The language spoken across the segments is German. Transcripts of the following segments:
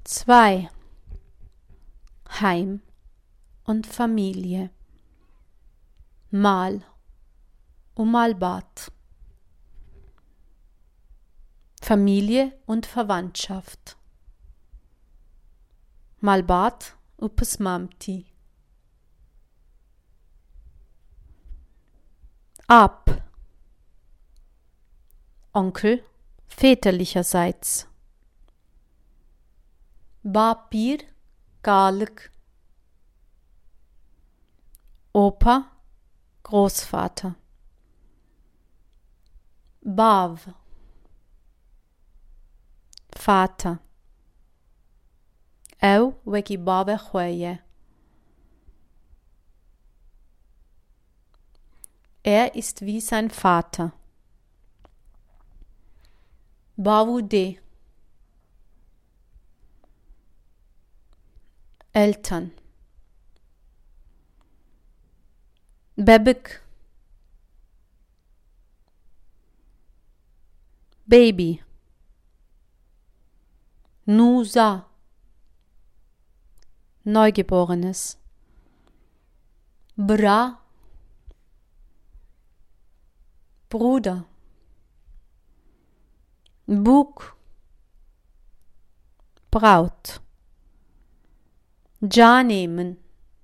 2. Heim und Familie. Mal Malbad. Familie und Verwandtschaft. Malbad upesmamti. Ab. Onkel väterlicherseits. Bapir Galık. Opa Großvater. Bav Vater. Eu weki bave chweje. Er ist wie sein Vater. Bavude Eltern. Bebek Baby. Nusa Neugeborenes. Bra Bruder. Buk Braut. Canehmen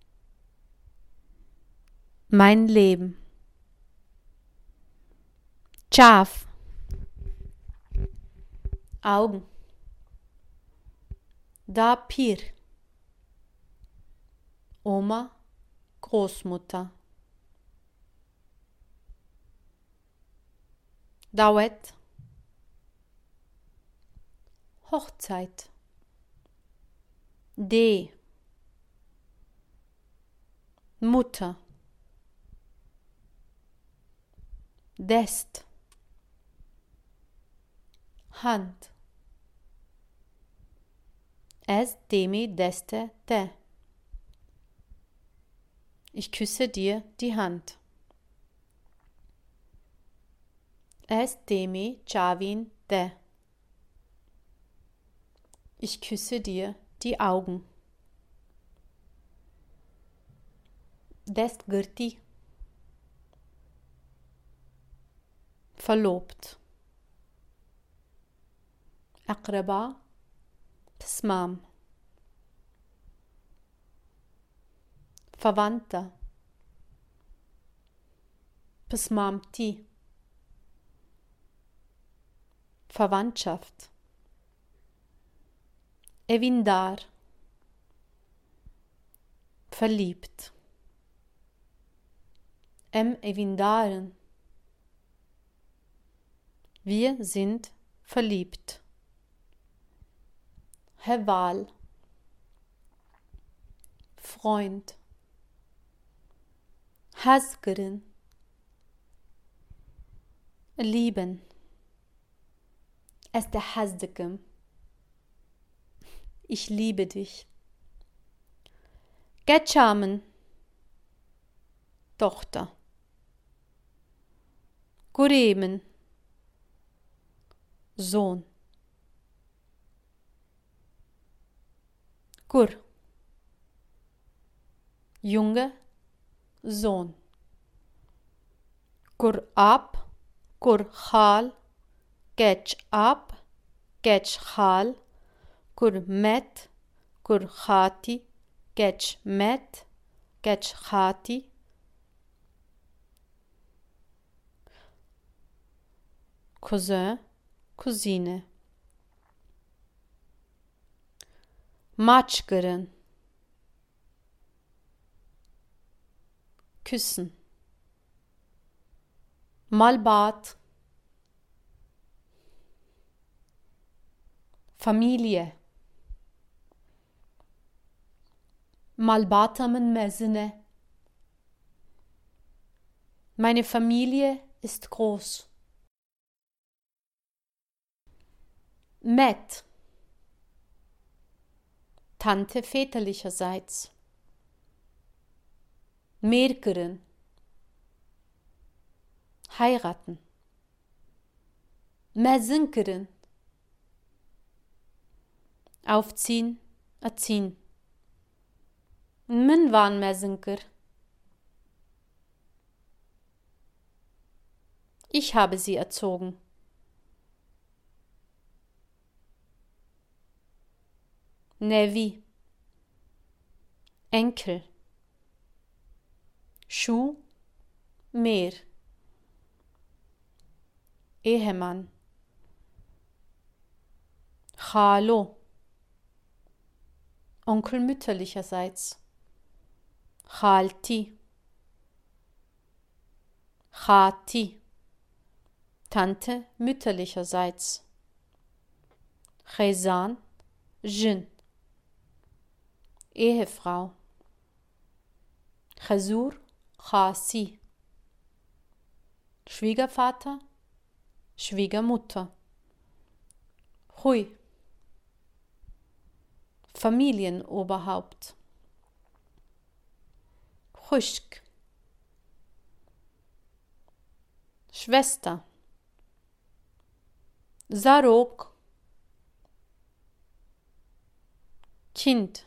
mein Leben. Schaf Augen. Dapir Oma Großmutter. Davet Hochzeit. D Mutter. Dest Hand. Es demi deste te. Ich küsse dir die Hand. Es demi chavin de. Ich küsse dir die Augen. Dest gârti verlobt. Akraba Psmam. Verwandter. Psmamti. Verwandtschaft. Evindar. Verliebt. Evindaren. Wir sind verliebt. Heval. Freund. Hasgırın. Lieben. Estehazdıkım. Ich liebe dich. Geçamın. Tochter. Guremen. Sohn. Gur. Junge. Sohn. Gur ab. Gur hal. Geç ab. Geç hal. Gur met. Gur hati. Geç met. Geç hati. Cousin, Cousine. Maçgırın. Küssen. Malbad. Familie. Malbatamın mezine. Meine Familie ist groß. Met. Tante väterlicherseits. Merkeren. Heiraten. Mezinkeren. Aufziehen, erziehen. Min waren Messenker. Ich habe sie erzogen. Nevi. Enkel. Schuh. Meer. Ehemann. Chalo. Onkel mütterlicherseits. Chalti. Chati. Tante mütterlicherseits. Chesan. Jin. Ehefrau. Chesur. Chasi. Schwiegervater. Schwiegermutter. Hui. Familienoberhaupt. Chuschk. Schwester. Sarok. Kind.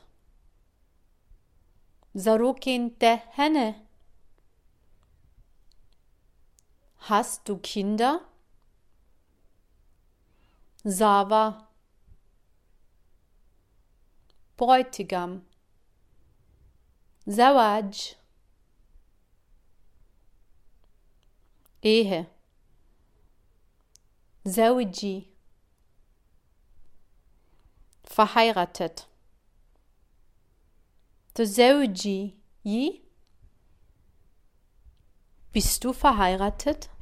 Sarokin de Henne. Hast du Kinder? Sava. Bräutigam. Zawaj. Ehe. Zawji. Verheiratet. Zawji. Bist du verheiratet?